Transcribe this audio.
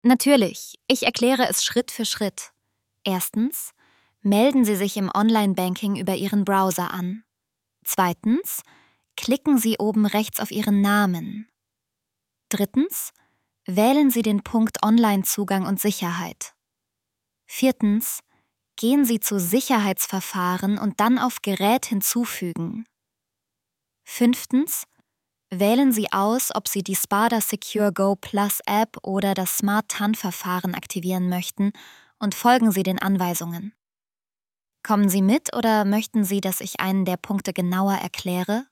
Natürlich, ich erkläre es Schritt für Schritt. Erstens, melden Sie sich im Online-Banking über Ihren Browser an. Zweitens, klicken Sie oben rechts auf Ihren Namen. Drittens, wählen Sie den Punkt Online-Zugang und Sicherheit. Viertens, gehen Sie zu Sicherheitsverfahren und dann auf Gerät hinzufügen. Fünftens, wählen Sie aus, ob Sie die Spada Secure Go Plus App oder das Smart TAN-Verfahren aktivieren möchten und folgen Sie den Anweisungen. Kommen Sie mit oder möchten Sie, dass ich einen der Punkte genauer erkläre?